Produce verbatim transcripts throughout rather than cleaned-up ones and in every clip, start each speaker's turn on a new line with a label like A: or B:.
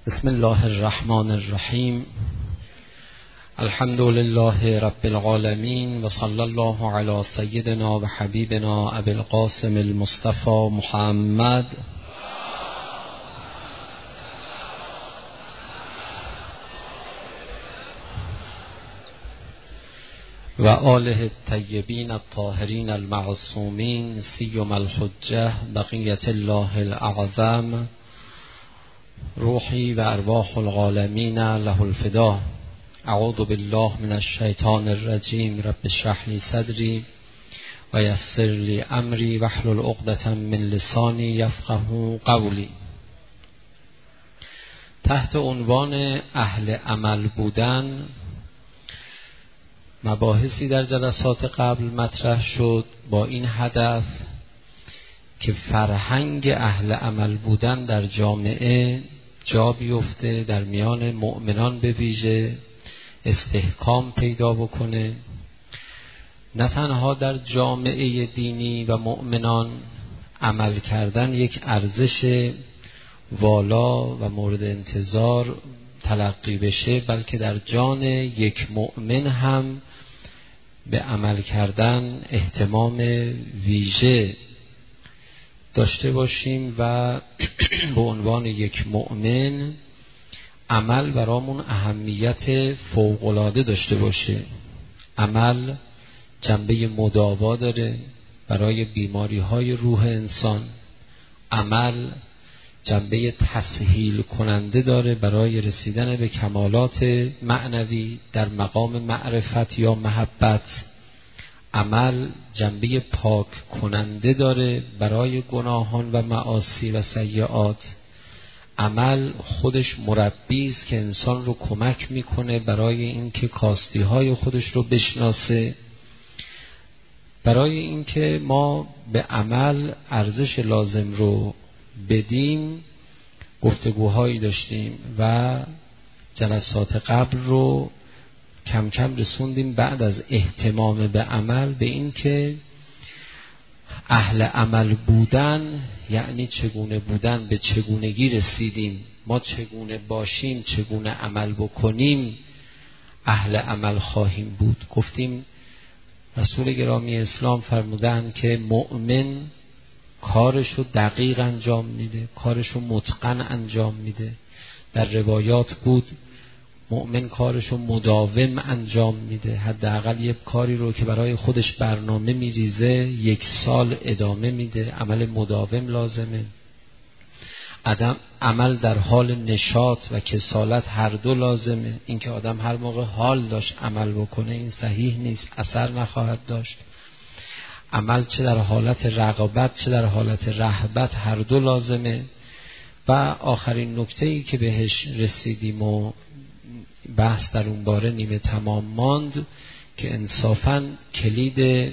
A: بسم الله الرحمن الرحیم. الحمد لله رب العالمین و صلی الله علی سیدنا و حبیبنا ابی القاسم المصطفى محمد و آله الطیبین الطاهرین المعصومین سیما الحجة بقیة الله الاعظم روحی و ارواح العالمین له الفدا. اعوذ بالله من الشیطان الرجیم. رب اشرح لی صدری و یسر لی امری واحلل عقدة من لسانی یفقهوا قولی. تحت عنوان اهل عمل بودن مباحثی در جلسات قبل مطرح شد با این هدف که فرهنگ اهل عمل بودن در جامعه جا بیفته، در میان مؤمنان به ویژه استحکام پیدا بکنه، نه تنها در جامعه دینی و مؤمنان عمل کردن یک ارزش والا و مورد انتظار تلقی بشه، بلکه در جان یک مؤمن هم به عمل کردن اهتمام ویژه داشته باشیم و به عنوان یک مؤمن عمل برامون اهمیت فوق‌العاده داشته باشه. عمل جنبه مداوا داره برای بیماری های روح انسان. عمل جنبه تسهیل کننده داره برای رسیدن به کمالات معنوی در مقام معرفت یا محبت. عمل جنبه پاک کننده داره برای گناهان و معاصی و سیئات. عمل خودش مربی است که انسان رو کمک میکنه برای اینکه کاستی های خودش رو بشناسه. برای اینکه ما به عمل ارزش لازم رو بدیم گفتگوهایی داشتیم و جلسات قبل رو کم کم رسوندیم بعد از اهتمام به عمل به این که اهل عمل بودن یعنی چگونه بودن، به چگونگی رسیدیم، ما چگونه باشیم، چگونه عمل بکنیم اهل عمل خواهیم بود. گفتیم رسول گرامی اسلام فرمودن که مؤمن کارشو دقیق انجام میده، کارشو متقن انجام میده. در روایات بود مؤمن کارشو مداوم انجام میده، حداقل یک کاری رو که برای خودش برنامه میریزه یک سال ادامه میده. عمل مداوم لازمه. آدم عمل در حال نشاط و کسالت هر دو لازمه. اینکه آدم هر موقع حال داشت عمل بکنه این صحیح نیست، اثر نخواهد داشت. عمل چه در حالت رغبت چه در حالت رهبت هر دو لازمه. و آخرین نکته‌ای که بهش رسیدیم و بحث در اون باره نیمه تمام ماند که انصافاً کلید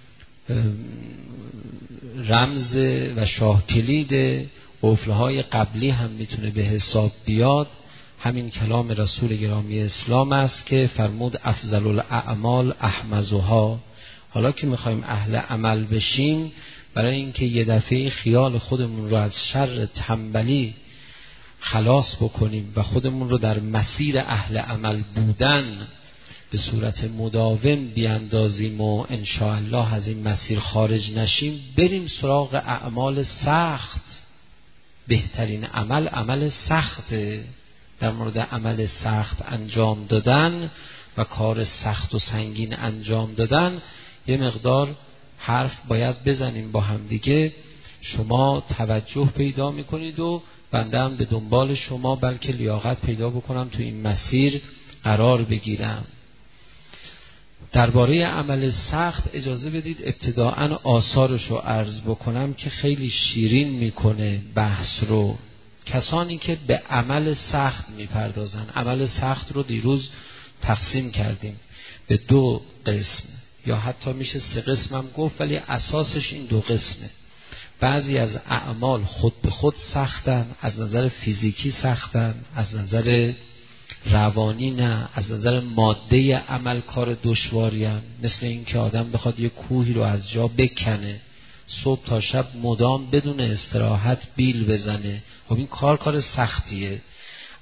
A: رمز و شاه کلید قفل‌های قبلی هم میتونه به حساب بیاد. همین کلام رسول گرامی اسلام است که فرمود افضل الاعمال احمزها. حالا که میخوایم اهل عمل بشیم، برای اینکه یه دفعه خیال خودمون رو از شر تنبلی خلاص بکنیم و خودمون رو در مسیر اهل عمل بودن به صورت مداوم بیاندازیم و انشاءالله از این مسیر خارج نشیم، بریم سراغ اعمال سخت. بهترین عمل عمل سخته. در مورد عمل سخت انجام دادن و کار سخت و سنگین انجام دادن یه مقدار حرف باید بزنیم با هم دیگه. شما توجه پیدا میکنید و بنده هم به دنبال شما بلکه لیاقت پیدا بکنم تو این مسیر قرار بگیرم. درباره عمل سخت اجازه بدید ابتداءً آثارش رو عرض بکنم که خیلی شیرین میکنه بحث رو. کسانی که به عمل سخت میپردازن، عمل سخت رو دیروز تقسیم کردیم به دو قسم یا حتی میشه سه قسم هم گفت، ولی اساسش این دو قسمه. بعضی از اعمال خود به خود سختن، از نظر فیزیکی سختن، از نظر روانی نه، از نظر ماده عمل کار دشواری هن. مثل این که آدم بخواد یک کوهی رو از جا بکنه، صبح تا شب مدام بدون استراحت بیل بزنه، خب این کار کار سختیه.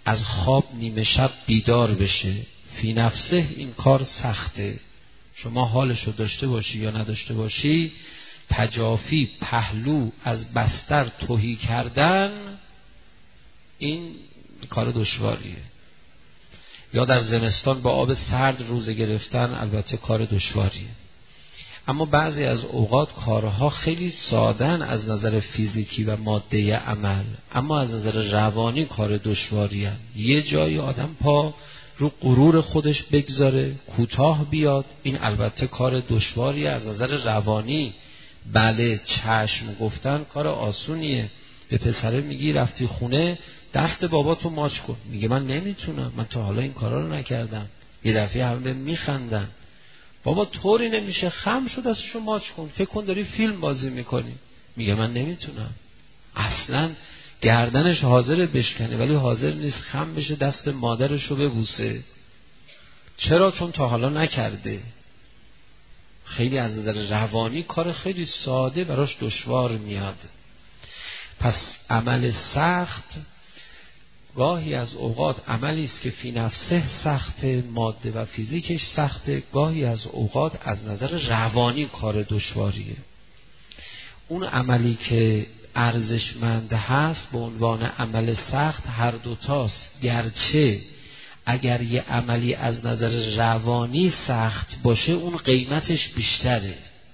A: از خواب نیمه شب بیدار بشه. فی نفسه این کار سخته. شما حالشو داشته باشی یا نداشته باشی، تجافی پهلو از بستر تهی کردن این کار دشواریه. یا در زمستان با آب سرد روزه گرفتن البته کار دشواریه. اما بعضی از اوقات کارها خیلی سادن از نظر فیزیکی و ماده عمل، اما از نظر روانی کار دشواریه. یه جایی آدم پا رو غرور خودش بگذاره، کوتاه بیاد، این البته کار دشواریه از نظر روانی. بله، چشم گفتن کار آسونیه. به پسره میگی رفتی خونه دست باباتو ماچ کن، میگه من نمیتونم، من تا حالا این کارا رو نکردم. یه دفعه همه میخندن، بابا طوری نمیشه، خم شو دستشو ماچ کن، فکر کن داری فیلم بازی میکنی، میگه من نمیتونم. اصلا گردنش حاضر بشکنه ولی حاضر نیست خم بشه دست مادرشو ببوسه. چرا؟ چون تا حالا نکرده. خیلی از نظر روانی کار خیلی ساده براش دشوار میاد. پس عمل سخت گاهی از اوقات عملی است که فی نفسه سخت، ماده و فیزیکش سخته، گاهی از اوقات از نظر روانی کار دشواریه. اون عملی که ارزشمند هست به عنوان عمل سخت هر دوتاست، گرچه اگر یه عملی از نظر روانی سخت باشه اون قیمتش بیشتره.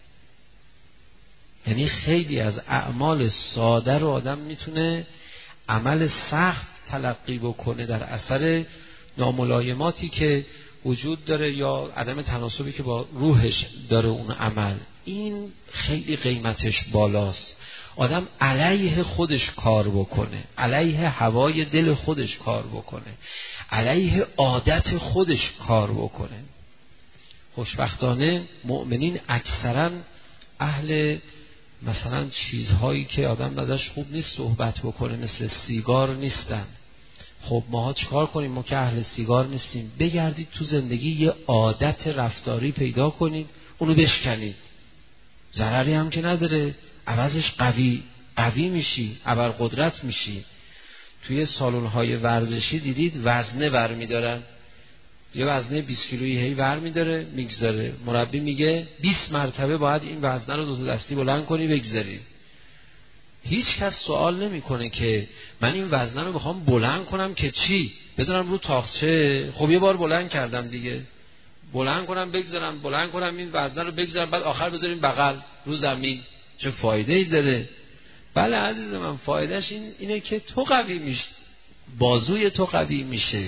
A: یعنی خیلی از اعمال ساده رو آدم میتونه عمل سخت تلقی بکنه در اثر ناملایماتی که وجود داره یا عدم تناسبی که با روحش داره اون عمل. این خیلی قیمتش بالاست. آدم علیه خودش کار بکنه، علیه هوای دل خودش کار بکنه، علیه عادت خودش کار بکنه. خوشبختانه مؤمنین اکثرا اهل مثلا چیزهایی که آدم ازش خوب نیست صحبت بکنه مثل سیگار نیستن. خب ماها چیکار کنیم؟ ما که اهل سیگار نیستیم. بگردید تو زندگی یه عادت رفتاری پیدا کنید، اونو بشکنید، ضرری هم که نداره، عوضش قوی قوی میشی، ابرقدرت میشی. توی سالن‌های ورزشی دیدید وزنه برمی‌دارن، یه وزنه بیست کیلویی هی برمی‌داره میگذاره، مربی میگه بیست مرتبه باید این وزنه رو دو تا دستی بلند کنی بگذاری. هیچ کس سوال نمیکنه که من این وزنه رو بخوام بلند کنم که چی؟ بذارم رو تاقچه؟ خب یه بار بلند کردم دیگه، بلند کنم بگذارم، بلند کنم این وزنه رو بگذارم، بعد آخر بذاریم بغل رو زمین، چه فایده ای داره؟ بله عزیز من، فایدهش این اینه که تو قوی میشه، بازوی تو قوی میشه.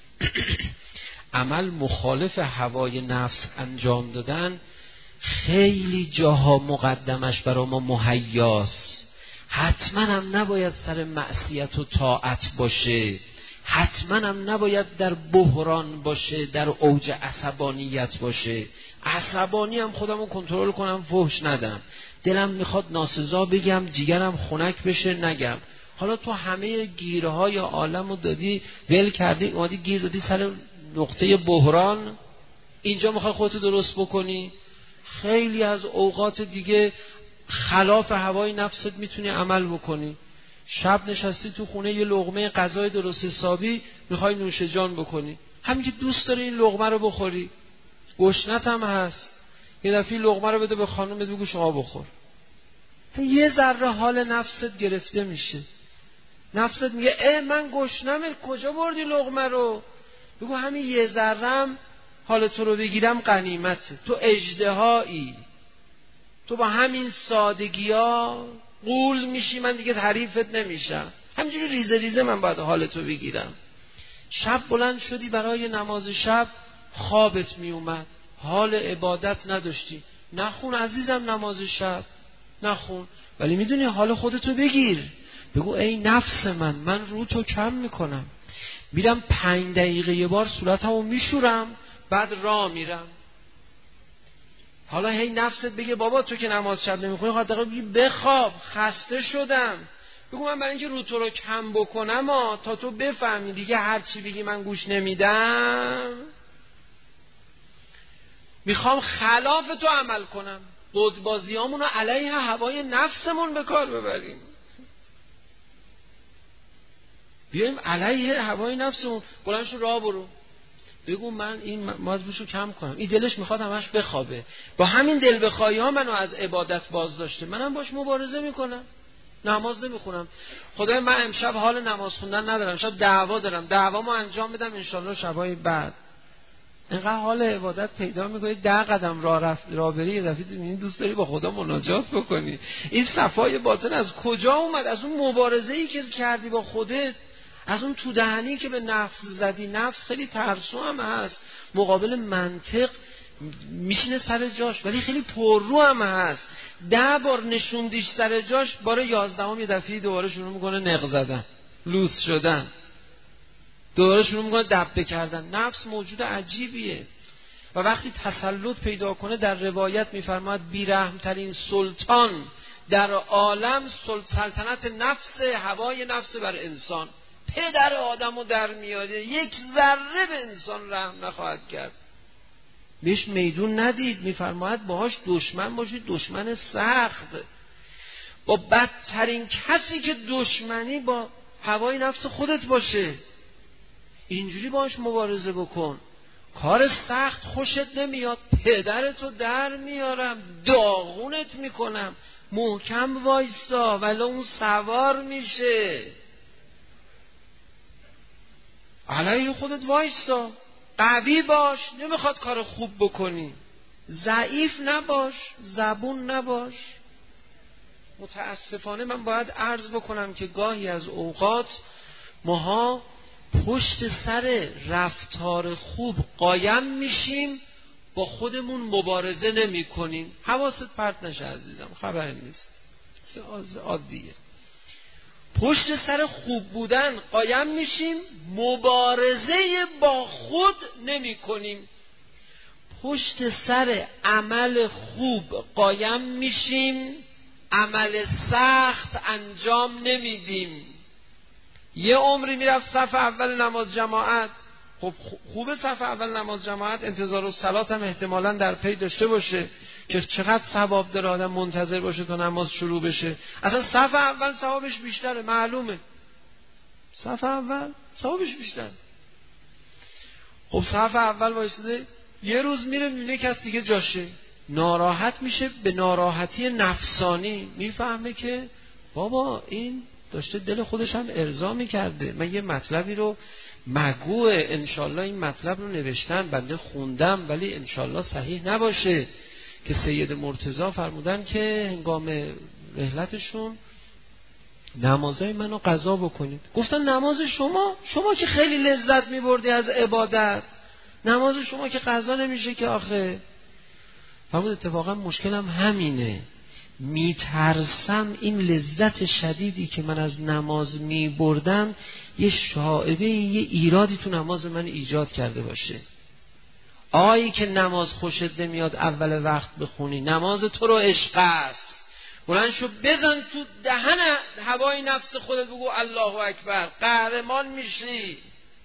A: عمل مخالف هوای نفس انجام دادن خیلی جاها مقدمش برای ما مهیاست. حتما هم نباید سر معصیت و طاعت باشه، حتما هم نباید در بحران باشه، در اوج عصبانیت باشه. عصبانی هم خودمو کنترل کنم، فحش ندم، دلم میخواد ناسزا بگم، جیگرم خنک بشه نگم. حالا تو همه گیرهای عالمو دادی ول کردی، اومدی گیر دادی سر نقطه بحران، اینجا میخوای خودتو درست بکنی. خیلی از اوقات دیگه خلاف هوای نفست میتونی عمل بکنی. شب نشستی تو خونه یه لقمه غذای درست حسابی میخوای نوش جان بکنی، همین که دوست داری این لقمه رو بخوری، گشنت هم هست، یه دفعه لقمه رو بده به خانم بگو شما بخور. یه ذره حال نفست گرفته میشه، نفست میگه اه من گشنمه، کجا بردی لقمه رو؟ بگو همین یه ذرم حال تو رو بگیرم غنیمته. تو اژدهایی، تو با همین سادگی ها غول میشی، من دیگه حریفت نمیشم، همینجوری ریزه ریزه من باید حال تو بگیرم. شب بلند شدی برای نماز شب، خوابت میومد، حال عبادت نداشتی، نخون عزیزم نماز شب، نخون، ولی میدونی حال خودتو بگیر. بگو ای نفس من، من رو تو کم میکنم، میرم پنج دقیقه یه بار صورتمو میشورم، بعد راه میرم. حالا هی نفست بگه بابا تو که نماز شب نمیخونی، خواهد دقیقه بگی بخواب خسته شدم. بگو من برای اینکه رو تو رو کم بکنم ها، تا تو بفهمی دیگه هر چی بگی من گوش نمیدم، میخوام خلاف تو عمل کنم، قدبازیامون رو علیه هوای نفسمون به کار ببریم. بیایم علیه هوای نفسمون. بلند شو راه برو، بگو من این مازبوشو کم کنم، این دلش میخواد همش بخوابه، با همین دل بخواهی ها منو از عبادت باز داشته، منم باش مبارزه میکنم، نماز نمیخونم. خدای من امشب حال نماز خوندن ندارم، امشب دعوا دارم، دعوامو انجام بدم انشالله شبای بعد. اینقدر حال عبادت پیدا میکنی ده قدم راه رفت راه بری یه دفعه میبینی دوست داری با خدا مناجات بکنی. این صفای باطن از کجا اومد؟ از اون مبارزه‌ای که کردی با خودت، از اون تو دهنی که به نفس زدی. نفس خیلی ترسو هم هست، مقابل منطق میشینه سر جاش، ولی خیلی پررو هم هست. ده بار نشوندیش سر جاش، بار یازدهم یه دفعه دوباره شروع میکنه نق زدن، لوس شدن، دوباره شروع میکنه دبه کردن. نفس موجود عجیبیه و وقتی تسلط پیدا کنه، در روایت میفرماید بی‌رحم‌ترین سلطان در عالم سلطنت نفس، هوای نفس بر انسان. پدر آدمو در میاده، یک ذره به انسان رحم نخواهد کرد، بهش میدون ندید. میفرماید باهاش دشمن باشید، دشمن سخت. با بدترین کسی که دشمنی با هوای نفس خودت باشه، اینجوری باهاش مبارزه بکن. کار سخت خوشت نمیاد، پدرتو در میارم، داغونت میکنم، محکم وایسا ولی اون سوار میشه. علیه خودت وایسا، قوی باش، نمیخواد کار خوب بکنی، ضعیف نباش، زبون نباش. متاسفانه من باید عرض بکنم که گاهی از اوقات ماها پشت سر رفتار خوب قایم میشیم، با خودمون مبارزه نمی کنیم. حواست پرت نشه عزیزم، خبری نیست، عادیه. پشت سر خوب بودن قایم میشیم، مبارزه با خود نمی کنیم. پشت سر عمل خوب قایم میشیم، عمل سخت انجام نمیدیم. یه عمری میرفت صف اول نماز جماعت، خب خوبه صف اول نماز جماعت، انتظار الصلات هم احتمالاً در پی داشته باشه که چقدر ثواب داره آدم منتظر باشه تا نماز شروع بشه. اصلا صف اول ثوابش بیشتره، معلومه صف اول ثوابش بیشتره. خب صف اول وایساده، یه روز میره میبینه کس دیگه جاشه، ناراحت میشه، به ناراحتی نفسانی میفهمه که بابا این داشته دل خودش هم ارضا میکرده، من یه مطلبی رو مگوه، انشالله این مطلب رو نوشتن بنده خوندم ولی انشالله صحیح نباشه، که سید مرتضی فرمودن که هنگام رحلتشون نمازهای منو قضا بکنید. گفتن نماز شما؟ شما که خیلی لذت میبردی از عبادت، نماز شما که قضا نمیشه که آخه. فرمود اتفاقا مشکلم همینه، میترسم این لذت شدیدی که من از نماز میبردم یه شائبه، یه ایرادی تو نماز من ایجاد کرده باشه. آیی که نماز خوشت نمیاد اول وقت بخونی، نماز تو رو عشق است، بلند شو بزن تو دهن هوای نفس خودت، بگو الله اکبر، قهرمان میشی.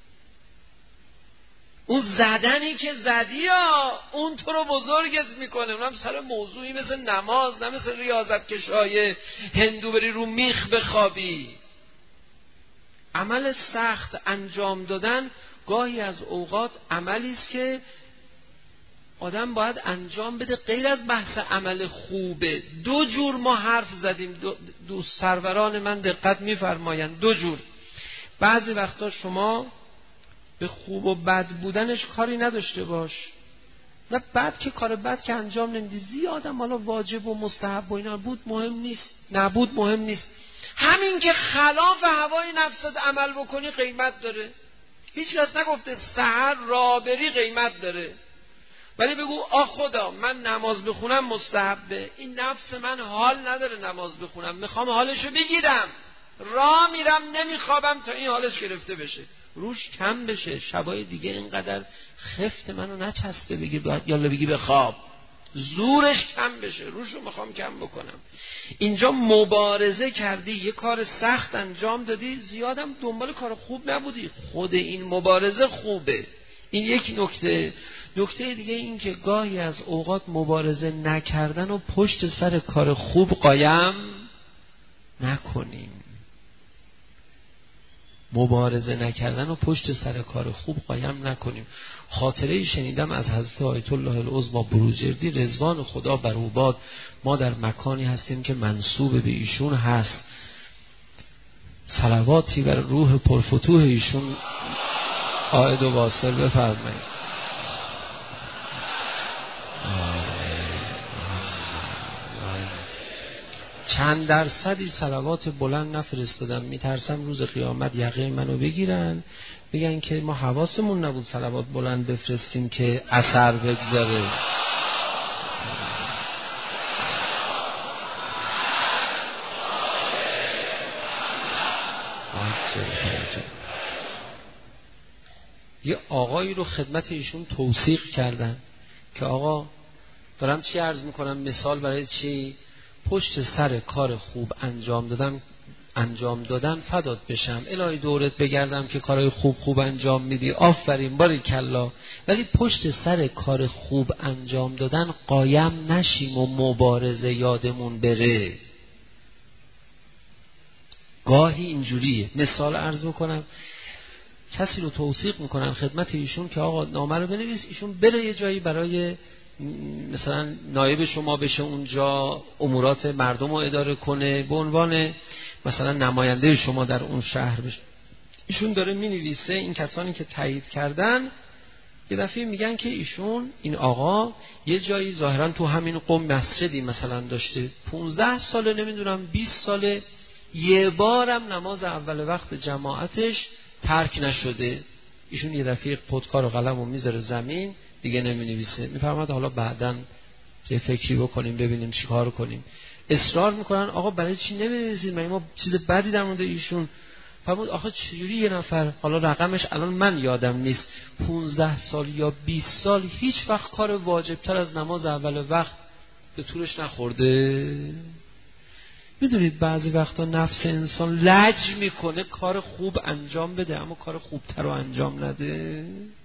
A: اون زدنی که زدی ها، اون تو رو بزرگت میکنه. اونم سر موضوعی مثل نماز، نه مثل ریاضت کشای هندو بری رو میخ بخوابی. عمل سخت انجام دادن گاهی از اوقات عملی است که آدم باید انجام بده، غیر از بحث عمل خوبه. دو جور ما حرف زدیم، دو, دو سروران من دقت میفرمایند، دو جور. بعضی وقتا شما به خوب و بد بودنش کاری نداشته باش، نه بد که کار بد که انجام نمیدی، زیادم حالا واجب و مستحب و اینا بود مهم نیست، نبود مهم نیست. همین که خلاف هوای نفست عمل بکنی قیمت داره. هیچ کس نگفته سحر رابری قیمت داره، ولی بگو آه خدا من نماز بخونم مستحبه، این نفس من حال نداره نماز بخونم، میخوام حالشو بگیرم، راه میرم نمیخوابم تا این حالش گرفته بشه، روش کم بشه، شبای دیگه اینقدر خفت منو نچسبه بگی یالا بگی بخواب، زورش کم بشه، روشو میخوام کم بکنم. اینجا مبارزه کردی، یه کار سخت انجام دادی، زیادم دنبال کار خوب نبودی، خود این مبارزه خوبه. این یک نکته. نکته دیگه این که گاهی از اوقات مبارزه نکردن و پشت سر کار خوب قایم نکنیم. مبارزه نکردن و پشت سر کار خوب قایم نکنیم. خاطره شنیدم از حضرت آیت الله العظمی بروجردی رضوان خدا بر او باد، ما در مکانی هستیم که منسوب به ایشون هست، صلواتی بر روح پرفتوح ایشون عائد و واصل بفرمایید. چند درصدی صلوات بلند نفرستادم، میترسم روز قیامت یقه منو بگیرن بگن که ما حواسمون نبود صلوات بلند بفرستیم که اثر بگذاره. یه آقایی رو خدمت ایشون توثیق کردن که آقا دارم چی عرض میکنم، مثال برای چی؟ پشت سر کار خوب انجام دادن انجام دادن فدات بشم، الهی دورت بگردم که کارهای خوب خوب انجام میدی، آفرین باریکلا، ولی پشت سر کار خوب انجام دادن قایم نشیم و مبارزه یادمون بره. گاهی اینجوریه. مثال عرض میکنم، کسی رو توثیق میکنن خدمت ایشون که آقا نامه رو بنویس، ایشون بره یه جایی برای مثلا نایب شما بشه اونجا، امورات مردم رو اداره کنه، به عنوان مثلا نماینده شما در اون شهر بشه. ایشون داره مینویسه، این کسانی که تایید کردن یه دفعه میگن که ایشون این آقا یه جایی ظاهرا تو همین قم مسجدی مثلا داشته پونزده ساله، نمیدونم بیست ساله، یه بارم نماز اول وقت جماعتش ترک نشده. ایشون یه دفعه خودکار و قلم رو میذاره زمین، دیگه نمی نویسه. میفرماد حالا بعداً یه فکری بکنیم ببینیم چی کار کنیم. اصرار میکنن آقا برای چی نمی نویسید، مگه ما چیز بدی در مورد ایشون؟ فرمود آخه چجوری یه نفر، حالا رقمش الان من یادم نیست، پونزده سال یا بیست سال هیچ وقت کار واجبتر از نماز اول وقت به طورش نخورده؟ میدونید بعضی وقتا نفس انسان لج میکنه کار خوب انجام بده اما کار خوبتر رو انجام نده.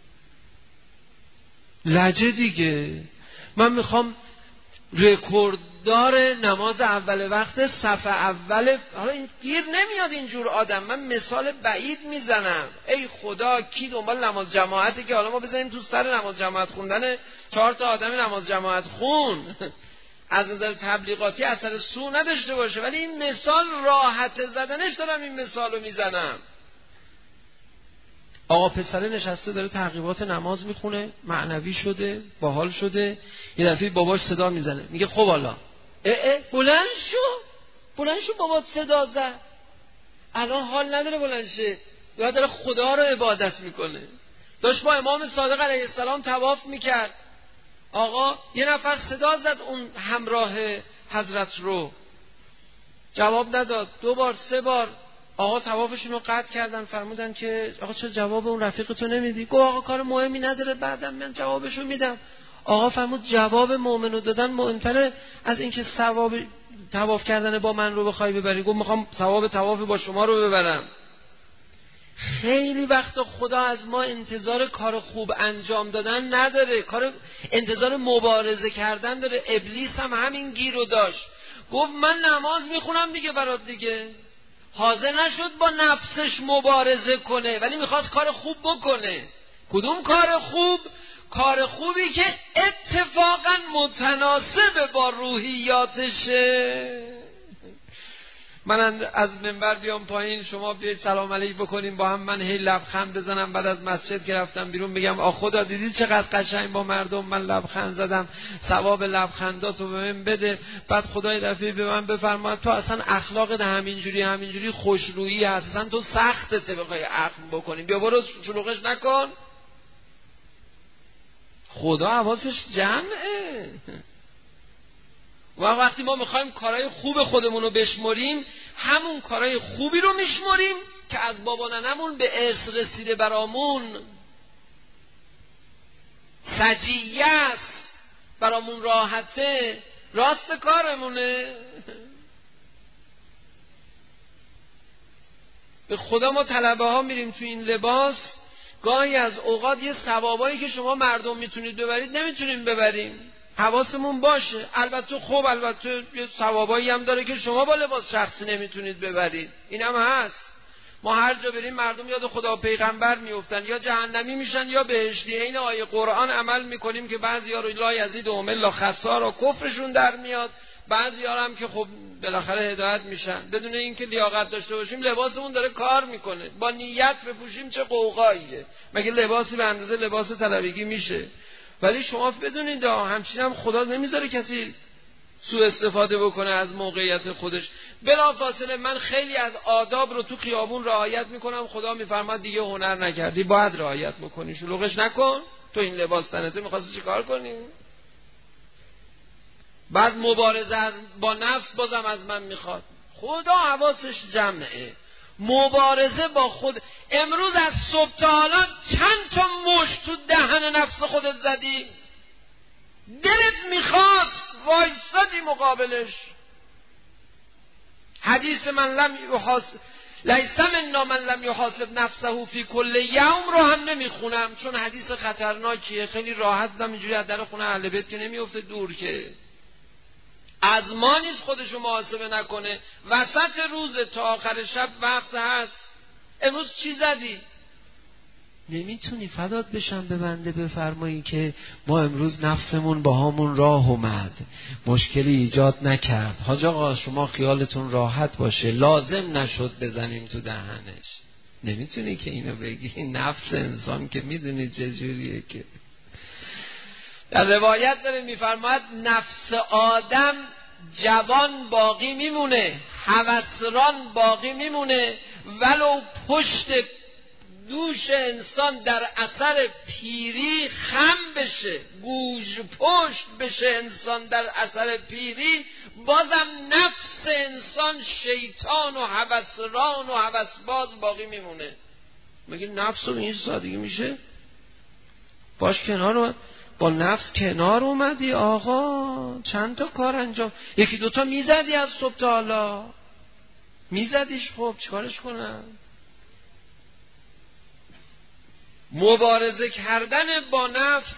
A: لجه دیگه. من میخوام رکورددار نماز اول وقت صف اول، حالا این گیر نمیاد اینجور آدم، من مثال بعید میزنم، ای خدا کی دنبال نماز جماعتی که حالا ما بزنیم تو سر نماز جماعت خوندن چهار تا آدم نماز جماعت خون از نظر تبلیغاتی اثر سو نداشته باشه، ولی این مثال راحت زدنش دارم این مثالو میزنم. آقا پسره نشسته داره تعقیبات نماز میخونه، معنوی شده، باحال شده، یه دفعه باباش صدا میزنه، میگه خب حالا اه اه بلند شو بلند شو، بابات صدا زد، الان حال نداره بلند شه، داره خدا رو عبادت میکنه. داشت با امام صادق علیه السلام طواف میکرد، آقا یه نفر صدا زد اون همراه حضرت رو، جواب نداد، دو بار سه بار، آقا طوافشون رو قطع کردن، فرمودن که آقا چرا جواب اون رفیقتو نمیدی؟ گفت آقا کار مهمی نداره بعداً من جوابشو میدم. آقا فرمود جواب مؤمنو دادن مهمتره از اینکه ثواب طواف کردن با من رو بخوای ببری. گفت میخوام ثواب طواف با شما رو ببرم. خیلی وقت خدا از ما انتظار کار خوب انجام دادن نداره، کار انتظار مبارزه کردن داره. ابلیس هم همین گیر رو داشت، گفت من نماز میخونم دیگه برات دیگه، حاضر نشد با نفسش مبارزه کنه ولی میخواست کار خوب بکنه. کدوم کار خوب؟ کار خوبی که اتفاقا متناسب با روحیاتشه. من از منبر بیام پایین، شما بیاید سلام علیک بکنیم با هم، من هی لبخند بزنم، بعد از مسجد که رفتم بیرون بگم آ خدا دیدی چقدر قشنگ با مردم من لبخند زدم، ثواب لبخنداتو به من بده. بعد خدای دفعه به من بفرماد تو اصلا اخلاقت همینجوری همینجوری خوشرویی هست، اصلا تو سختته بخوای عفو بکنی، بیا برو شلوغش نکن. خدا حواسش جمعه. و وقتی ما میخوایم کارهای خوب خودمون رو بشمریم، همون کارهای خوبی رو میشمریم که از بابا ننمون به ارث رسیده برامون، سجیه است، برامون راحته، راست کارمونه. به خدا ما طلبه ها میریم تو این لباس، گاهی از اوقات یه ثوابایی که شما مردم میتونید ببرید نمیتونیم ببریم، حواسمون باشه. البته خب البته یه ثوابایی هم داره که شما با لباس شخصی نمیتونید ببرید، این هم هست.
B: ما هر جا بریم مردم یاد خدا و پیغمبر میافتن، یا جهنمی میشن یا بهشتی. این آیه قرآن عمل میکنیم که بعضیا رو لا یزیدهم الا خسارا کفرشون در میاد، بعضیا هم که خب بالاخره هدایت میشن. بدون اینکه لیاقت داشته باشیم لباسمون داره کار میکنه، با نیت بپوشیم چه قوقاییه. مگه لباسی به اندازه لباس طلبگی میشه؟ ولی شما بدونید همچنین هم خدا نمیذاره کسی سوء استفاده بکنه از موقعیت خودش. بلافاصله من خیلی از آداب رو تو خیابون رعایت میکنم، خدا میفرماد دیگه هنر نکردی، باید رعایت بکنی، شلوغش نکن. تو این لباس تنته میخواستی چی کار کنی؟ بعد مبارزه با نفس بازم از من میخواد. خدا حواسش جمعه. مبارزه با خود. امروز از صبح تا حالا چند تا مشت تو دهن نفس خودت زدی؟ دلت میخواست وایسادی مقابلش. حدیث من لم یحاسب لیس منا من لم یحاسب نفسه فی کل یوم رو هم نمیخونم، چون حدیث خطرناکیه. خیلی راحت دم اینجوری از در خونه اهل بیت که نمیفته دور، که از ما نیست خودشو محاسبه نکنه. وسط روز تا آخر شب وقت هست. امروز چی زدی؟
A: نمیتونی فدات بشم به بنده بفرمایی که ما امروز نفسمون با همون راه اومد، مشکلی ایجاد نکرد. حاج آقا شما خیالتون راحت باشه، لازم نشد بزنیم تو دهنش. نمیتونی که اینو بگی. نفس انسان که میدونی چجوریه. که
B: در روایت داره میفرماید نفس آدم جوان باقی میمونه، هوسران باقی میمونه، ولو پشت دوش انسان در اثر پیری خم بشه، گوژ پشت بشه انسان در اثر پیری، بازم نفس انسان شیطان و هوسران و هوسباز باقی میمونه. مگه نفس رو این سادگی میشه؟ باش کنار رو با نفس کنار اومدی آقا، چند تا کار انجام، یکی دوتا میزدی از صبح تا حالا میزدیش، خب چیکارش کنم؟ مبارزه کردن با نفس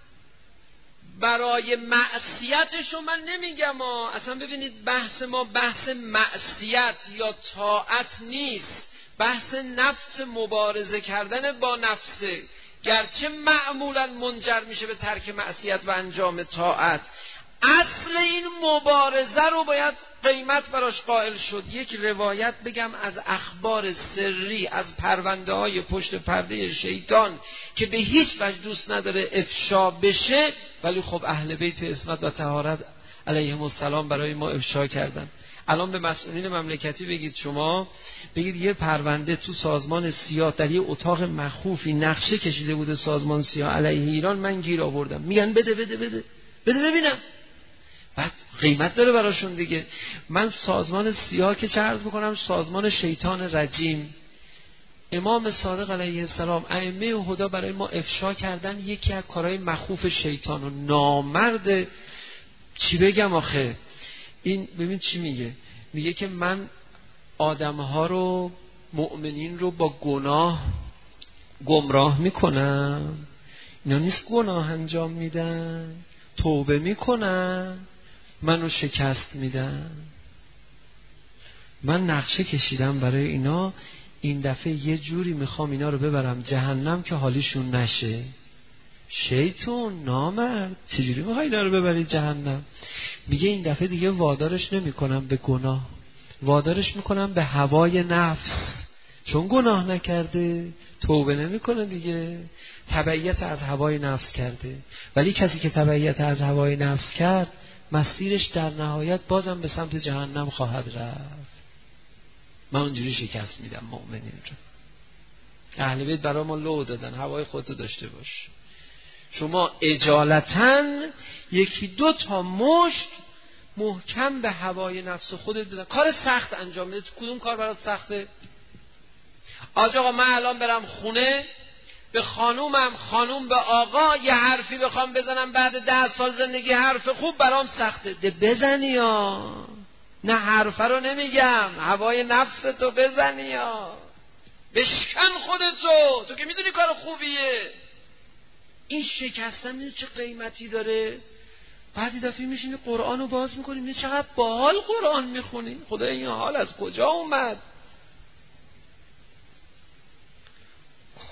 B: برای معصیتشو من نمیگم ها. اصلا ببینید بحث ما بحث معصیت یا طاعت نیست، بحث نفس، مبارزه کردن با نفسه. گرچه معمولا منجر میشه به ترک معصیت و انجام طاعت، اصل این مبارزه رو باید قیمت براش قائل شد. یک روایت بگم از اخبار سری از پرونده های پشت پرده شیطان که به هیچ وجه دوست نداره افشا بشه، ولی خب اهل بیت عصمت و طهارت علیهم السلام برای ما افشا کردن. الان به مسئولین مملکتی بگید، شما بگید یه پرونده تو سازمان سیاه در یه اتاق مخوفی نقشه کشیده بوده سازمان سیاه علیه ایران، من گیر آوردم، میگن بده بده بده بده ببینم، بعد قیمت داره براشون دیگه. من سازمان سیاه که چه عرض بکنم، سازمان شیطان رجیم، امام صادق علیه السلام، ائمه و هدا برای ما افشا کردن یکی از کارهای مخوف شیطان و نامرد. چی بگم آخه این؟ ببین چی میگه، میگه که من آدمها رو، مؤمنین رو با گناه گمراه میکنم، اینا نیست گناه انجام میدن، توبه میکنن، منو شکست میدن. من نقشه کشیدم برای اینا، این دفعه یه جوری میخوام اینا رو ببرم جهنم که حالیشون نشه. شیطون نامرد، چجوری میخوای اینا رو ببری جهنم؟ میگه این دفعه دیگه وادارش نمیکنم به گناه، وادارش میکنم به هوای نفس، چون گناه نکرده توبه نمیکنه دیگه، تبعیت از هوای نفس کرده. ولی کسی که تبعیت از هوای نفس کرد، مسیرش در نهایت بازم به سمت جهنم خواهد رفت. من اونجوری شکست میدم مؤمنین رو. اهل بیت برای ما لو دادن، هوای خودتو داشته باش. شما اجالتاً یکی دو تا مشت محکم به هوای نفس خودت بزن. کار سخت انجام بده. کدوم کار برات سخته؟ آج آقا من الان برم خونه به خانومم، خانوم به آقا یه حرفی بخوام بزنم بعد ده سال زندگی، حرف خوب برام سخته. ده بزنی یا نه، حرف رو نمیگم، هوای نفس تو بزنی یا بشکن خودتو، تو که میدونی کار خوبیه. این شکستن میدونی چه قیمتی داره؟ بعدی دفعه میشینی قرآن رو باز میکنی، میدونی چقدر باحال قرآن میخونی. خدا این حال از کجا اومد؟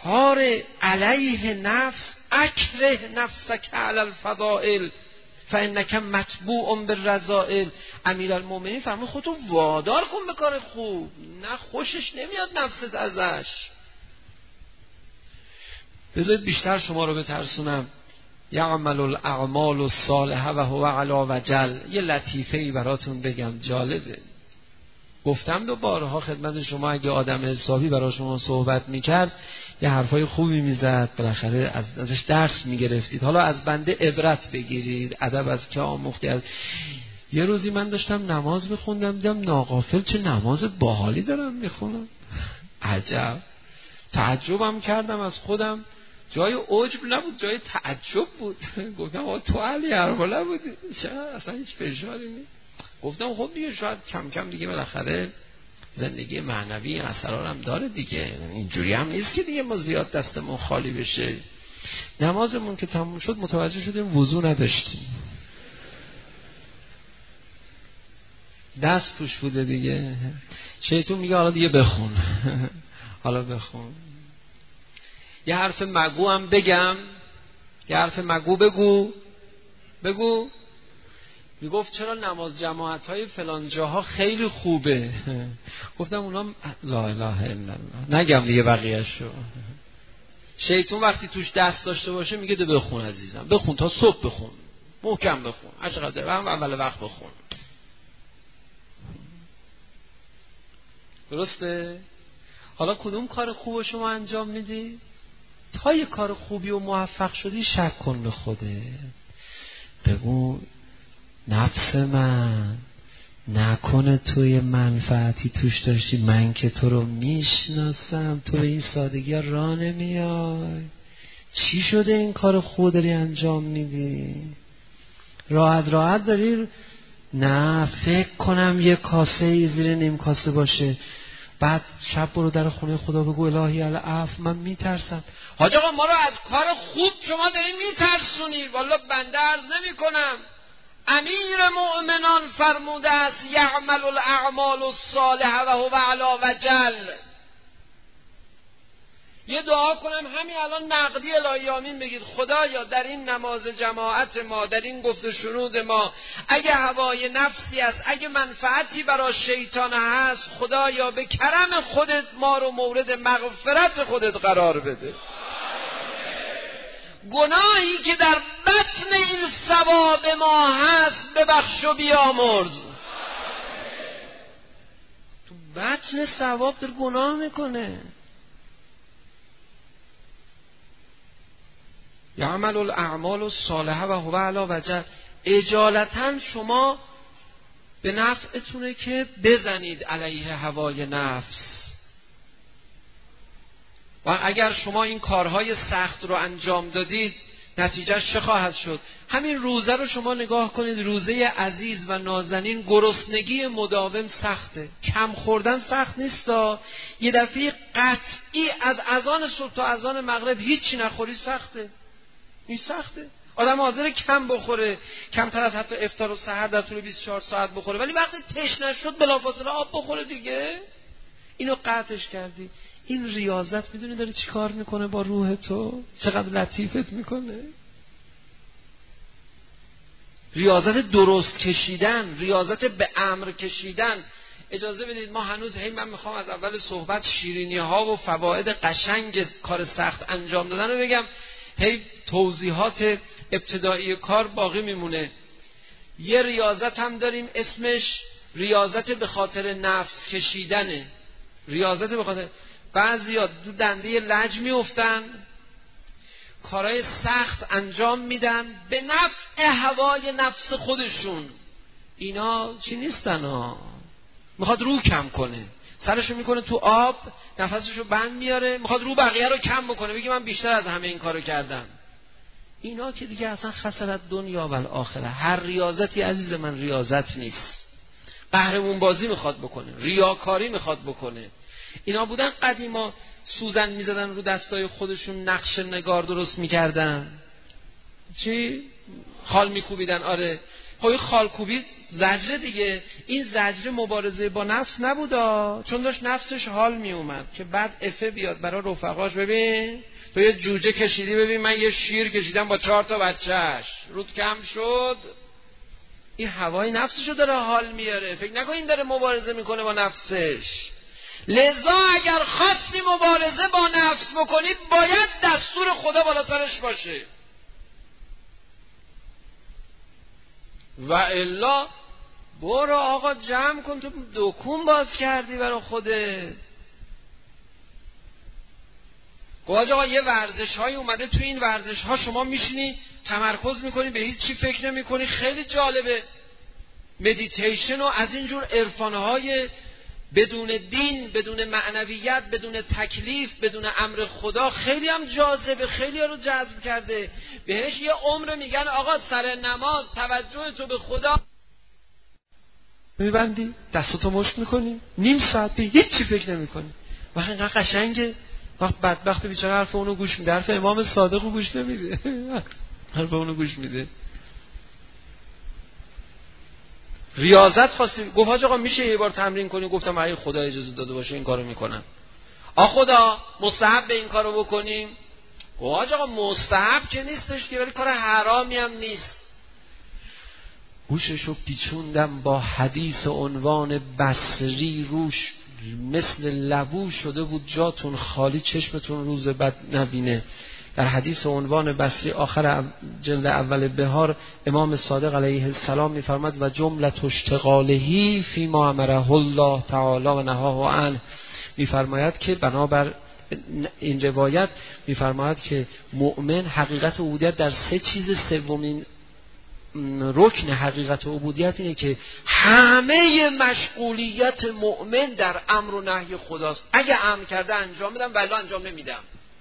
B: کار علیه نفس، اکره نفسک علی الفضائل فانک متبوع بالرذائل. امیرالمومنین فرمود خودتو وادار کن به کار خوب، نه خوشش نمیاد نفست ازش. بذارید بیشتر شما رو بترسونم. یعمل الاعمال الصالحه و هو علی وجل. یه لطیفه ای براتون بگم جالبه. گفتم دو بارها خدمت شما، اگه آدم حسابی برای شما صحبت میکرد یه حرفای خوبی میزد، بالاخره از ازش درس میگرفتید. حالا از بنده عبرت بگیرید، ادب از که آموختی. یه روزی من داشتم نماز میخوندم، دیدم ناغافل چه نماز باحالی دارم میخونم. عجب. تعجبم کردم از خودم، جای عجب نبود، جای تعجب بود. گفتم آقا تو علی ارباله بودی، چه اصلا هیچ فشاری نیست. گفتم خب دیگه شاید کم کم دیگه بالاخره زندگی معنوی اسرارم داره دیگه، اینجوری هم نیست که دیگه ما زیاد دستمون خالی بشه. نمازمون که تموم شد متوجه شدیم وضو نداشتیم، دست توش بوده دیگه. شیطون میگه حالا دیگه بخون. حالا بخون. یه حرف مگو هم بگم، یه حرف مگو بگو بگو. میگفت چرا نماز جماعت های فلان جاها خیلی خوبه. گفتم اونا لا اله الا الله، نگم دیگه بقیه‌شو. شیطون وقتی توش دست داشته باشه میگه ده بخون عزیزم، بخون تا صبح، بخون محکم، بخون هر چقدر هم اول وقت بخون. درسته؟ حالا کدوم کار خوب شما انجام میدی؟ تا یه کار خوبی و موفق شدی شک کن به خوده، بگو نفس من نکنه توی منفعتی توش داشتی، من که تو رو میشناسم، تو به این سادگی راه نمیای، چی شده این کار خوب داری انجام میدی؟ راحت راحت داری. نه فکر کنم یه کاسه ای زیر نیم کاسه باشه، بعد شب برو در خونه خدا بگو الهی العفو من میترسم. حاج آقا ما رو از کار خوب شما دارین میترسونی. والا بنده عرض نمی کنم امیر مؤمنان فرموده است یعمل الاعمال الصالحه و هو علی وجل. یه دعا کنم همین الان نقدی الهی آمین بگید خدایا در این نماز جماعت ما، در این گفت و شنود ما، اگه هوای نفسی است، اگه منفعتی برای شیطان هست، خدایا به کرم خودت ما رو مورد مغفرت خودت قرار بده. گناهی که در بطن این ثواب ما هست ببخش و بیامرز. تو بطن ثواب در گناه میکنه. یعمل الاعمال الصالحه و هو علی وجل. اجالتا شما به نفعتونه که بزنید علیه هوای نفس. و اگر شما این کارهای سخت رو انجام دادید نتیجهش چه خواهد شد؟ همین روزه رو شما نگاه کنید، روزه عزیز و نازنین، گرسنگی مداوم سخته، کم خوردن سخت نیستا، یه دفعه قطعی از اذان صبح تا اذان مغرب هیچی نخوری سخته. این سخته. آدم حاضر کم بخوره، کمتر از حتی افطار و سحر در طول بیست و چهار ساعت بخوره، ولی وقتی تشنه شد بلافاصله آب بخوره دیگه. اینو قطعش کردی. این ریاضت میدونی داره چی کار میکنه با روح تو؟ چقدر لطیفت میکنه. ریاضت درست کشیدن، ریاضت به امر کشیدن. اجازه بدید ما هنوز هی من میخوام از اول صحبت شیرینی ها و فواید قشنگ کار سخت انجام دادن رو بگم، هی توضیحات ابتدایی کار باقی میمونه. یه ریاضت هم داریم اسمش ریاضت به خاطر نفس کشیدنه. ریاضت به خاطر بعضیا دو دنده لج میافتن، کارهای سخت انجام میدن به نفع هوای نفس خودشون. اینا چی نیستن ها؟ میخواد رو کم کنه، سرشو میکنه تو آب، نفسشو بند میاره، میخواد رو بقیه رو کم بکنه، بگه من بیشتر از همه این کارو کردم. اینا که دیگه اصلا خسارت دنیا و آخره. هر ریاضتی عزیز من ریاضت نیست. قهرمون بازی میخواد بکنه، ریاکاری میخواد بکنه. اینا بودن قدیما سوزن میزدن رو دستای خودشون، نقش نگار درست میکردن، چی؟ خال میکوبیدن. آره خب خال کوبی زجر دیگه. این زجر مبارزه با نفس نبودا، چون داشت نفسش حال می اومد که بعد افه بیاد برای رفقاش. ببین تو یه جوجه کشیدی، ببین من یه شیر کشیدم با چهار تا بچهش، رود کم شد. این هوای نفسشو داره حال میاره، فکر نکن این داره مبارزه میکنه با نفسش. لذا اگر خواستی مبارزه با نفس بکنی باید دستور خدا بالا سرش باشه، و الا برو آقا جمع کن، تو دکون باز کردی برای خودت. گوهاج آقا یه ورزش های اومده، تو این ورزش ها شما میشینی تمرکز میکنی، به هیچ چی فکر نمی کنی، خیلی جالبه. مدیتیشن و از اینجور عرفان های بدون دین، بدون معنویت، بدون تکلیف، بدون امر خدا، خیلی هم جاذبه، خیلی ها رو جذب کرده. بهش یه عمر میگن آقا سر نماز توجه تو به خدا میبندی، دستاتو مشت میکنی، نیم ساعت به هیچ چی فکر نمی کنی. وقت اینقدر قشنگه. وقت بدبخت بیچاره حرف اونو گوش میده، حرف امام صادق رو گوش نمیده، حرف اونو گوش میده. ریاضت خواستی، گفت حاج آقا میشه یه بار تمرین کنی؟ گفتم اگه خدا اجازه داده باشه این کارو میکنم. آ خدا مستحب به این کارو بکنیم؟ گفت حاج آقا مستحب که نیستش که، ولی کار حرامی هم نیست. گوششو پیچوندم با حدیث عنوان بصری روش مثل لبو شده بود، جاتون خالی چشمتون روز بد نبینه. در حدیث عنوان بصری آخر جلد اول بهار امام صادق علیه السلام میفرماد و جملة اشتغالهی فی ما امره الله تعالی و نهاه عنه، میفرماید که بنابر این روایت میفرماید که مؤمن حقیقت عبودیت در سه چیز، سومین رکن حقیقت عبودیت اینه که همه مشغولیت مؤمن در امر و نهی خداست. اگه امر کرده انجام میدم، ولی انجام نمیدم،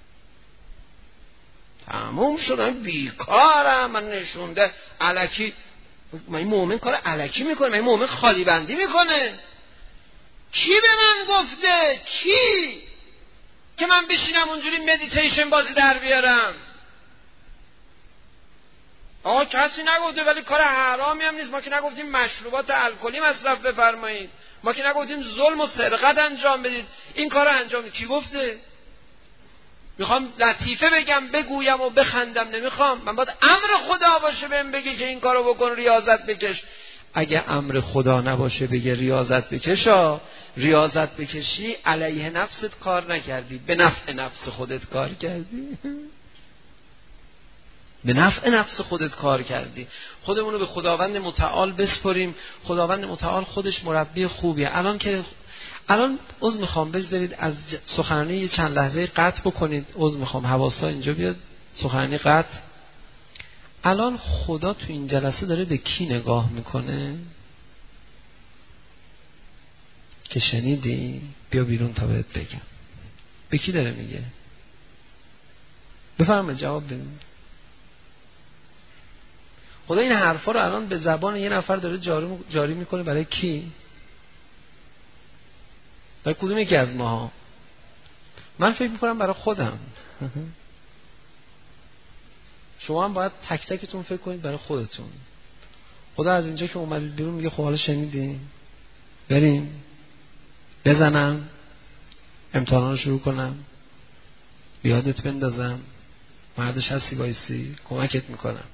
B: تموم شدم، بیکارم، من نشونده الکی. من این مؤمن کار الکی میکنه؟ من این مؤمن خالی بندی میکنه؟ کی به من گفته؟ کی که من بشینم اونجوری مدیتیشن بازی در بیارم؟ آقا کسی نگفته، ولی کار حرامی هم نیست. ما که نگفتیم مشروبات الکلی مصرف بفرمایید، ما که نگفتیم ظلم و سرقت انجام بدید، این کار رو انجام بدید. کی گفته؟ میخوام لطیفه بگم، بگویم و بخندم، نمیخوام. من باید امر خدا باشه بهم بگه که این کارو بکن، ریاضت بکش. اگه امر خدا نباشه بگه ریاضت بکشا، ریاضت بکشی علیه نفست کار نکردی، به نفع نفس خودت کار کردی. به نفع نفس خودت کار کردی. خودمونو به خداوند متعال بسپریم. خداوند متعال خودش مربی خوبیه. الان که الان عذر میخوام بذارید از سخنرانی یه چند لحظه قطع بکنید. عذر میخوام حواسا اینجا بیاد، سخنرانی قطع. الان خدا تو این جلسه داره به کی نگاه میکنه که شنیدی؟ بیا بیرون تا بهت بگم. به کی داره میگه؟ بفرمایید جواب بدید. خدا این حرفا رو الان به زبان یه نفر داره جاری جاری میکنه. برای کی؟ برای کدوم یکی از ماها؟ من فکر میکنم برای خودم. شما هم باید تک تکتون فکر کنید برای خودتون. خدا از اینجا که اومدید بیرون میگه خب حالا شنیدین؟ بریم بزنم، امتحان رو شروع کنم، بیادت بندازم، مردش هستی بایستی، کمکت میکنم.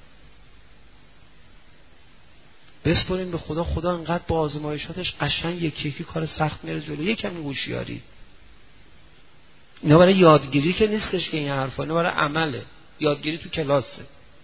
B: بسپرین به خدا. خدا انقدر با آزمایشاتش قشنگ یکی یکی کار سخت میره جلو. یکم هوشیاری. اینا برای یادگیری که نیستش که این حرفا، اینا برای عمله. یادگیری تو کلاسه.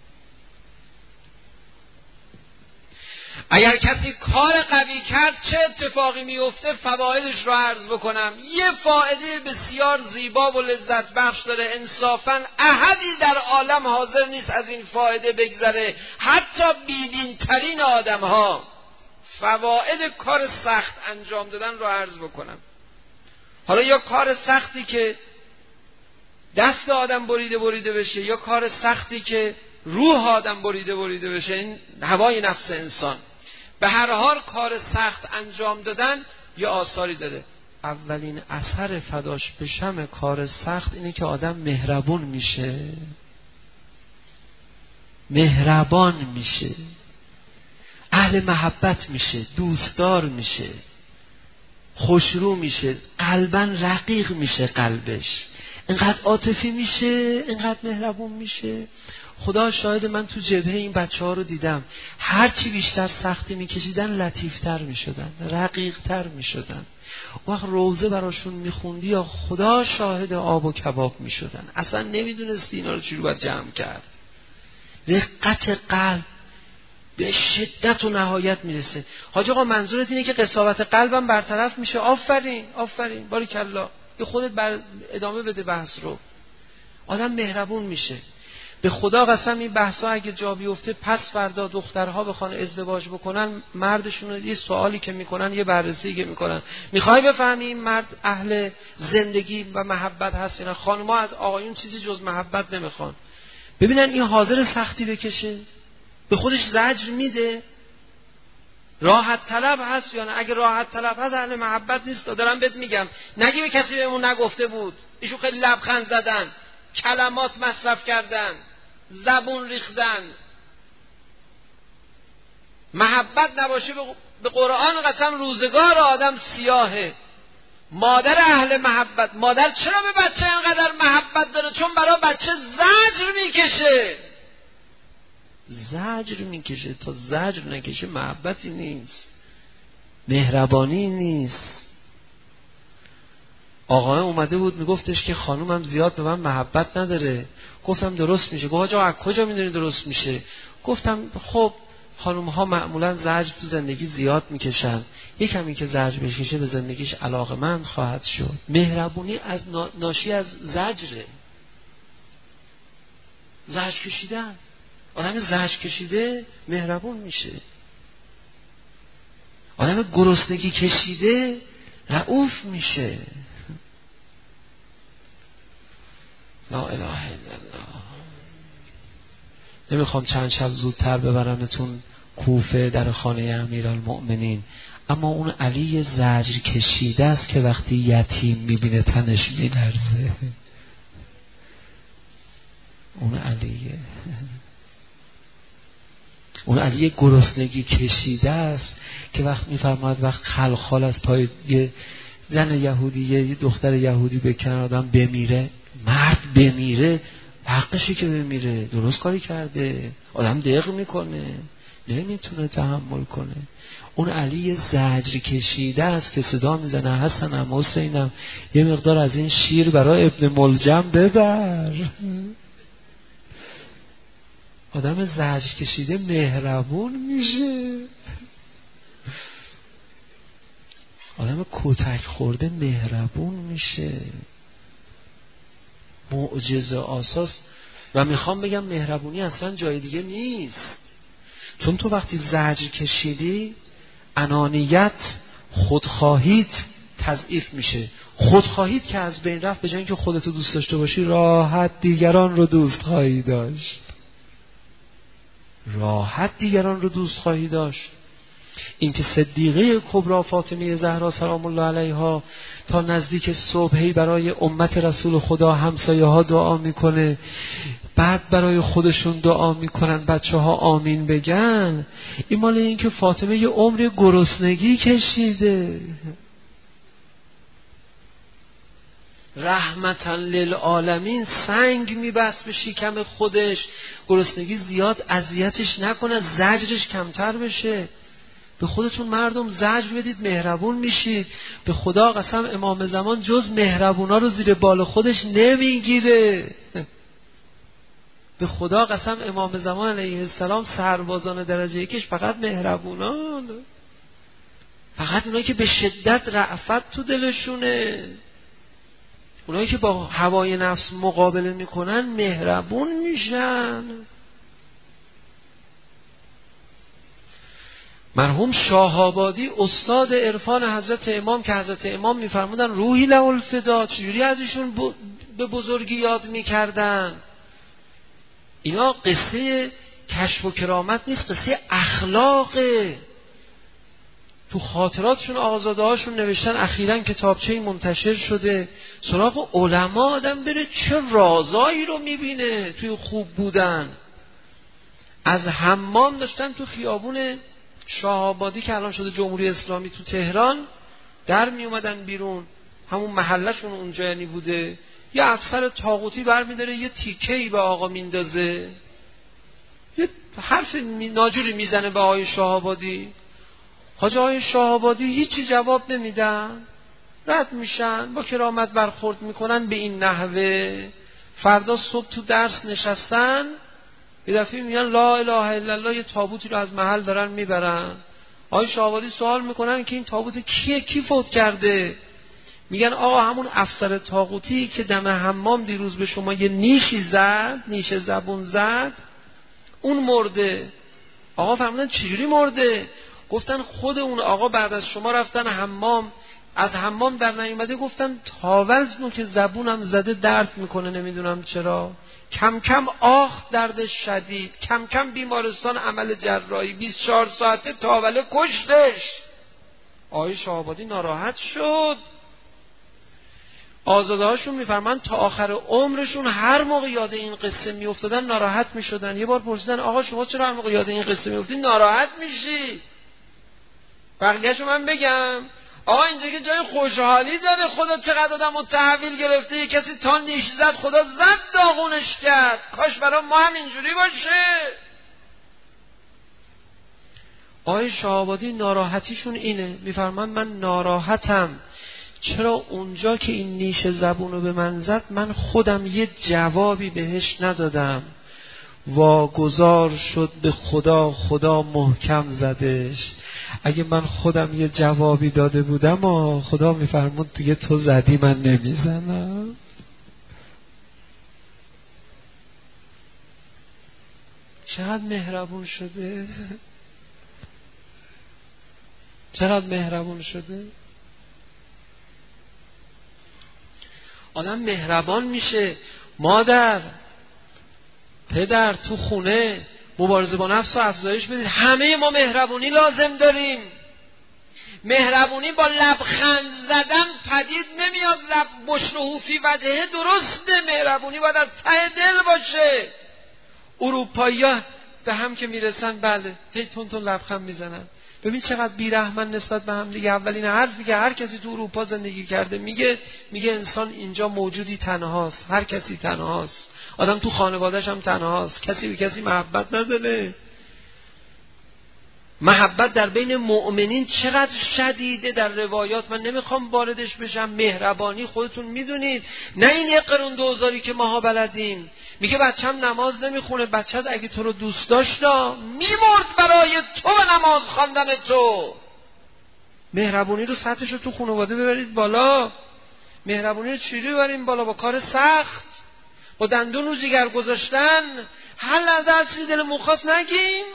B: اگر کسی کار قوی کرد چه اتفاقی میفته؟ فوایدش رو عرض بکنم. یه فایده بسیار زیبا و لذت بخش داره. انصافاً احدی در عالم حاضر نیست از این فایده بگذره، حتی بیدین ترین آدم ها. فواید کار سخت انجام دادن رو عرض بکنم. حالا یا کار سختی که دست آدم بریده بریده بشه، یا کار سختی که روح آدم بریده بریده بشه، این هوای نفس انسان. به هر حال کار سخت انجام دادن یه آثاری داره. اولین اثر فداش بشم کار سخت اینه که آدم مهربون میشه. مهربان میشه.
C: اهل محبت میشه، دوستدار میشه، خوشرو میشه، قلبا رقیق میشه، قلبش اینقدر عاطفی میشه، اینقدر مهربون میشه. خدا شاهد، من تو جبهه این بچه ها رو دیدم، هرچی بیشتر سختی میکشیدن لطیفتر میشدن، رقیقتر میشدن. وقت روزه براشون میخوندی یا خدا شاهد آب و کباب میشدن. اصلا نمیدونستی اینا رو چی رو باید جمع کرد. رقت قلب به شدت و نهایت میرسه. حاج آقا منظورت اینه که قساوت قلبم برطرف میشه؟ آفرین آفرین باریکلا، یه خودت بر ادامه بده بحث رو. آدم مهربون میشه. به خدا قسم این بحثا اگه جا بیفته پس فردا دخترها بخوان ازدواج بکنن، مردشون یه سوالی که میکنن، یه بررسی که میکنن، میخوای بفهمی این مرد اهل زندگی و محبت هست یا نه؟ خانم‌ها از آقایون چیزی جز محبت نمیخوان. ببینن این حاضر سختی بکشه، به خودش زجر میده، راحت طلب هست یا نه؟ اگه راحت طلب هست اهل محبت نیست. دارم بهت میگم، نگی به کسی بهمون نگفته بود. ایشون خیلی لبخند زدن، کلمات مصرف کردن، زبون ریختن. محبت نباشه به قرآن قسم روزگار آدم سیاهه. مادر اهل محبت، مادر چرا به بچه اینقدر محبت داره؟ چون برای بچه زجر میکشه. زجر میکشه. تا زجر نکشه محبتی نیست، مهربانی نیست. آقای اومده بود میگفتش که خانومم زیاد به من محبت نداره. گفتم درست میشه. گفت آقا از کجا میدونی درست میشه؟ گفتم خب خانوم ها معمولا زجر تو زندگی زیاد میکشن، یکمی که زجر بکشه به زندگیش علاقه‌مند خواهد شد. مهربونی از ناشی از زجره. زجر کشیدن، آدم زجر کشیده مهربون میشه. آدم گرسنگی کشیده رئوف میشه. لا اله الا الله. نمیخوام چند شب زودتر ببرمتون کوفه در خانه امیرالمؤمنین، اما اون علی زجر کشیده است که وقتی یتیم میبینه تنش میلرزه. اون علیه، اون علی گرسنگی کشیده است که وقت میفرماید وقت خلخال از پای یه زن یهودی، یه دختر یهودی بکنن آدم بمیره، مرد بمیره، حقشه که بمیره، درست کاری کرده. آدم دق میکنه، نمیتونه تحمل کنه. اون علی زجر کشیده است که صدا میزنه حسنم حسینم یه مقدار از این شیر برای ابن ملجم ببر. آدم زجر کشیده مهربون میشه. آدم کتک خورده مهربون میشه. معجزه آساس. و میخوام بگم مهربونی اصلا جای دیگه نیست. چون تو وقتی زجر کشیدی، انانیت، خودخواهیت تضعیف میشه. خودخواهیت که از بین رفت، به جای اینکه خودتو دوست داشته باشی راحت دیگران رو دوست خواهی داشت. راحت دیگران رو دوست خواهی داشت. این که صدیقه کبری فاطمه زهرا سلام الله علیها تا نزدیک صبحی برای امت رسول خدا همسایه ها دعا میکنه، بعد برای خودشون دعا میکنن بچه ها آمین بگن، این مال این که فاطمه یه عمر گرسنگی کشیده، رحمتا للعالمین سنگ میبست به شکم خودش، گرسنگی زیاد اذیتش نکنه، زجرش کمتر بشه. به خودتون مردم زجر بدید مهربون میشید. به خدا قسم امام زمان جز مهربونا رو زیر بال خودش نمیگیره. به خدا قسم امام زمان علیه السلام سربازان درجه یکش فقط مهربونان، فقط اونایی که به شدت رأفت تو دلشونه، اونایی که با هوای نفس مقابله میکنن مهربون میشن. مرحوم شاهآبادی استاد عرفان حضرت امام که حضرت امام میفرمودن روحی له الفدا، چجوری ازشون به بزرگی یاد میکردن. اینا قصه کشف و کرامت نیست، قصه اخلاقه. تو خاطراتشون آقازاده هاشون نوشتن، اخیراً کتابچه‌ای منتشر شده، سراغ علما آدم بره چه رازایی رو میبینه توی خوب بودن. از حمام داشتن تو خیابون شاه‌آبادی که الان شده جمهوری اسلامی تو تهران، در می اومدن بیرون، همون محلشون اونجا یعنی بوده، یه افسر طاغوتی برمی‌داره یه تیکه‌ای به آقا میندازه، یه حرف ناجوری میزنه به آقای شاه‌آبادی. حاج آقای شاه‌آبادی هیچی جواب نمیدن، رد میشن، با کرامت برخورد میکنن به این نحوه. فردا صبح تو درس نشستن، یه دفعه میگن لا اله الا الله، یه تابوتی رو از محل دارن میبرن. آقای شاه‌آبادی سوال میکنن که این تابوت کیه، کی فوت کرده؟ میگن آقا همون افسر طاغوتی که دم حمام دیروز به شما یه نیشی زد، نیش زبون زد، اون مرده. آقا فرمودن چجوری مرده؟ گفتن خود اون آقا بعد از شما رفتن حمام، از حمام در نیومده، گفتن تاوزنو که زبونم زده درد میکنه، نمیدونم چرا، کم کم آخ دردش شدید، کم کم بیمارستان عمل جراحی، بیست و چهار ساعته تاوله کشتش. آقای شاه‌آبادی ناراحت شد. آزاده هاشون میفرمان تا آخر عمرشون هر موقع یاد این قصه میافتادن ناراحت میشدن. یه بار پرسیدن آقا شما چرا هر موقع یاد این قصه میافتید ناراحت میشی؟ بقیه‌شو من بگم. آقا اینجا که جای خوشحالی داره، خدا چقدر آدمو تحویل گرفته، یه کسی تا نیش زد خدا زد داغونش کرد، کاش برای ما هم اینجوری باشه. آقای شاه‌آبادی ناراحتیشون اینه، میفرمان من ناراحتم چرا اونجا که این نیش زبونو به من زد من خودم یه جوابی بهش ندادم، واگذار شد به خدا، خدا محکم زدش. اگه من خودم یه جوابی داده بودم خدا میفرمود دیگه تو زدی من نمیزنم. چقدر مهربون شده، چقدر مهربون شده. آدم مهربان میشه. مادر، پدر تو خونه مبارزه با نفس و افزایش بدید. همه ما مهربونی لازم داریم. مهربونی با لبخند زدن پدید نمیاد. لب بشر فی وجهه درسته، مهربونی باید از ته دل باشه. اروپایی‌ها به هم که میرسن بله هی تون تون لبخند میزنن. ببین چقدر بیرحمن نسبت به هم دیگه. اولین حرفی که هر کسی تو اروپا زندگی کرده میگه میگه انسان اینجا موجودی تنهاست، هر کسی تنهاست، آدم تو خانواده‌اش هم تنهاست، کسی به کسی محبت نداره. محبت در بین مؤمنین چقدر شدیده در روایات، من نمیخوام واردش بشم. مهربانی خودتون میدونید، نه این یه قرون دوزاری که ماها بلدیم. میگه بچه‌م نماز نمیخونه، بچه‌ت اگه تو رو دوست داشت میمرد برای تو و نماز خواندن تو. مهربونی رو سطحش رو تو خانواده ببرید بالا. مهربونی رو چجوری ببریم بالا؟ با کار سخت، با دندون رو جگر گذاشتن. هر لحظه هر چیزی دل مخواست نگیم،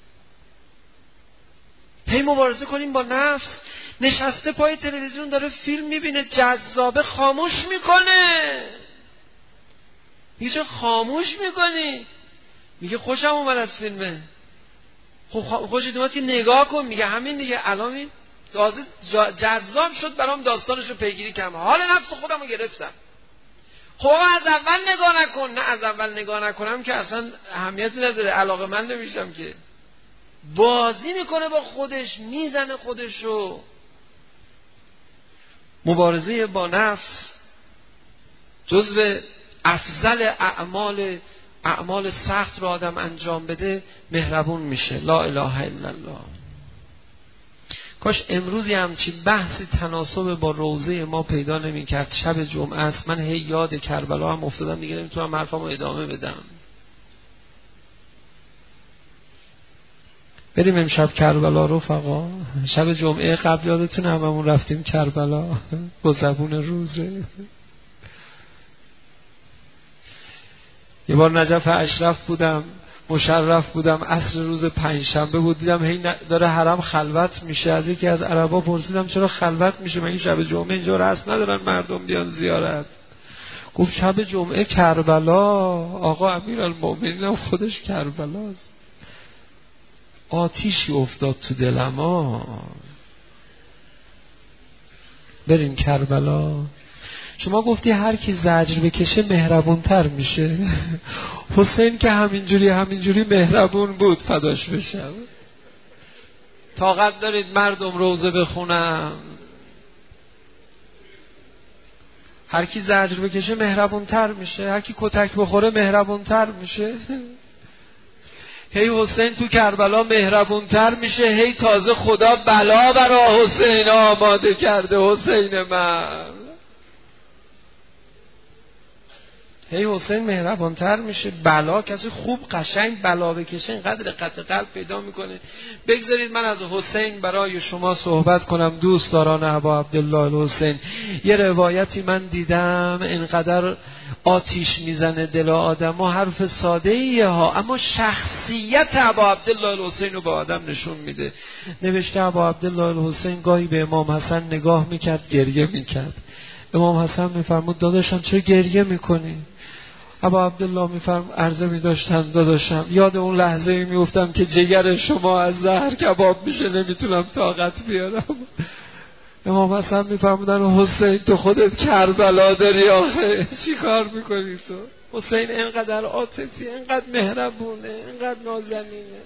C: هی مبارزه کنیم با نفس. نشسته پای تلویزیون داره فیلم میبینه جذابه، خاموش میکنه. میگه چرا خاموش میکنی؟ میگه خوشم اومد از فیلمه. خب خوشت اومد که نگاه کن. میگه همین دیگه، الان این تازه جذاب شد برام، داستانش رو پیگیری کردم، حال نفس خودم رو گرفتم. خب از اول نگاه نکن. نه از اول نگاه نکنم که اصلا اهمیتی نداره، علاقه من نمیشم که. بازی میکنه با خودش، میزنه خودشو. مبارزه با نفس جزو افضل اعمال اعمال سخت رو آدم انجام بده مهربون میشه. لا اله الا الله. کاش امروزی همچی بحثی تناسب با روزه ما پیدا نمی کرد. شب جمعه است، من هی یاد کربلا هم افتادم دیگه، نمیتونم حرفمو ادامه بدم. بریم امشب کربلا رفقا. شب جمعه قبل یادتون هممون رفتیم کربلا با زبون روزه. یه بار نجف اشرف بودم، مشرف بودم، عصر روز پنجشنبه بود، دیدم هی داره حرم خلوت میشه. از یکی از عربا پرسیدم چرا خلوت میشه، مگه شب جمعه اینجا رسم ندارن مردم بیان زیارت؟ گفت شب جمعه کربلا. آقا امیرالمومنین هم خودش کربلاست. آتیشی افتاد تو دلم. ها بریم کربلا. شما گفتی هر کی زجر بکشه مهربونتر میشه. حسین که همینجوری همینجوری مهربون بود، فداش بشم.
B: طاقت دارید مردم روزه بخونم؟ هر کی زجر بکشه مهربونتر میشه، هر کی کتک بخوره مهربونتر میشه. هی حسین تو کربلا مهربونتر میشه، هی تازه خدا بلا برا حسین آماده کرده. حسین من هی حسین مهربانتر میشه، بلا کسی خوب قشنگ بلا بکشه اینقدر رقت قلب پیدا میکنه. بگذارید من از حسین برای شما صحبت کنم. دوستداران ابا عبدالله الحسین، یه روایتی من دیدم اینقدر آتیش میزنه دل آدم و حرف ساده ایه ها، اما شخصیت ابا عبدالله الحسین رو به آدم نشون میده. نوشته ابا عبدالله الحسین گاهی به امام حسن نگاه میکرد گریه میکرد. امام حسن میفرمود داداشم چرا گریه میکنی؟ ابا عبدالله میفرم عرضه میداشتن داداشم یاد اون لحظه میافتم که جگر شما از زهر کباب میشه، نمیتونم طاقت بیارم. امام حسن میفرمودن حسین تو خودت کربلا داری آخه، چی کار میکنی تو؟ حسین اینقدر عاطفی، اینقدر مهربونه، اینقدر نازنینه،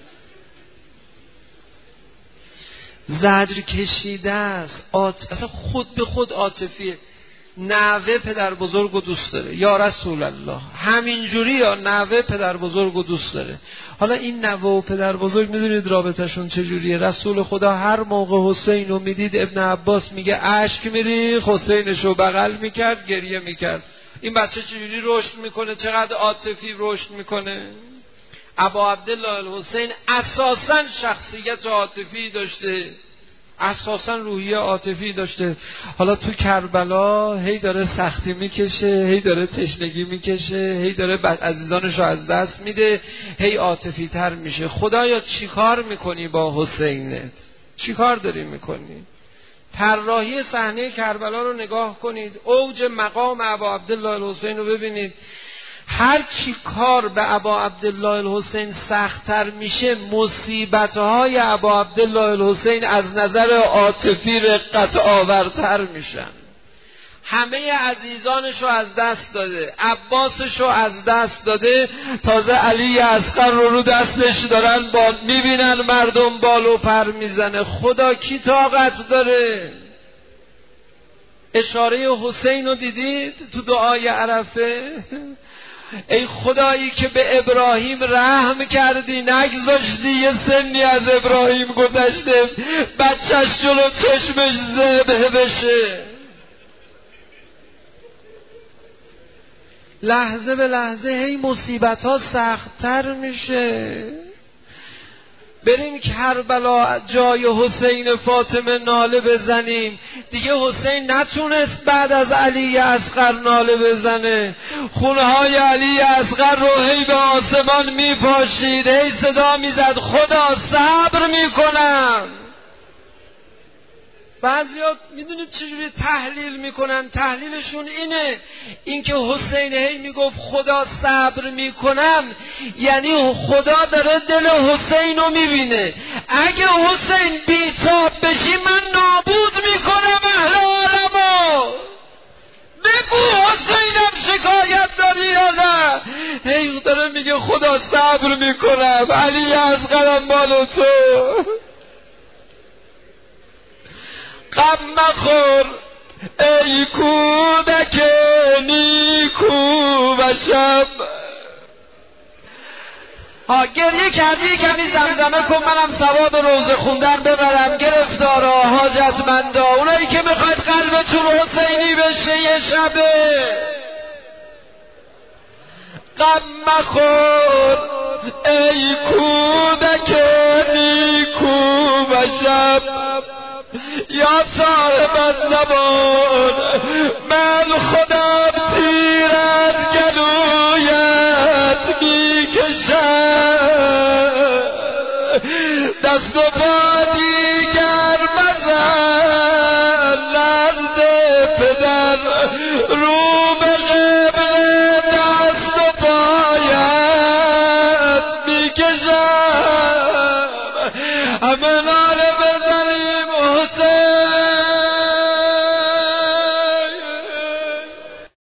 B: زجر کشیده است، آت... اصلا خود به خود عاطفیه. نوه پدر بزرگ رو دوست داره، یا رسول الله همینجوری، یا نوه پدر بزرگ رو دوست داره. حالا این نوه و پدر بزرگ میدونید رابطهشون چجوریه؟ رسول خدا هر موقع حسین رو میدید، ابن عباس میگه اشک میریخت، حسینش رو بغل میکرد گریه میکرد. این بچه چجوری رشد میکنه، چقدر عاطفی رشد میکنه. ابا عبدالله الحسین اساساً شخصیت عاطفی داشته، اساساً روحیه عاطفی داشته. حالا تو کربلا هی داره سختی میکشه، هی داره تشنگی میکشه، هی داره عزیزانش رو از دست میده، هی عاطفی تر میشه. خدایا چی کار میکنی با حسینت؟ چی کار داری میکنی؟ طراحی صحنه کربلا رو نگاه کنید، اوج مقام ابا عبدالله الحسین رو ببینید. هر چی کار به ابا عبدالله الحسین سخت‌تر میشه، مصیبت‌های ابا عبدالله الحسین از نظر عاطفی رقت آورتر میشن. همه عزیزانشو از دست داده، عباسشو از دست داده، تازه علی اصغر رو رو دستش دارن با میبینن مردم بال و پر میزنه. خدا کی طاقت داره؟ اشاره حسین رو دیدید تو دعای عرفه؟ ای خدایی که به ابراهیم رحم کردی، نگذاشتی یه سنی از ابراهیم گذشته بچهش جلو چشمش ذبح بشه. لحظه به لحظه هی مصیبت ها سخت‌تر میشه. بریم کربلا جای حسین فاطمه ناله بزنیم. دیگه حسین نتونست بعد از علی اصغر ناله بزنه، خونه های علی اصغر رو هی به آسمان میپاشید، هی صدا میزد خدا صبر میکنم. بعضیا میدونید چجوری تحلیل میکنن؟ تحلیلشون اینه، اینکه حسین هی میگفت خدا صبر میکنم، یعنی خدا داره دل حسین رو میبینه. اگه حسین بیتاب بشی من نابود میکنم اهل عالمو. بگو حسینم شکایت داری یا نه؟ هی داره میگه خدا صبر میکنم، علی اصغرم مال تو. غم مخور ای کودک نیکو و شب. ها گریه کردی کمی زمزمه کن، منم ثواب روزه خوندن ببرم. گرفتارا حاجتمندا، اونایی که میخواید قلبتون حسینی بشه یه شبه. غم مخور ای کودک نیکو و شب، یا صاحب زبان من خودم تیر از گلویت میکشم، دست و پا دیگر مزن، نزد پدر رو به قبل دست و پایت میکشم. همه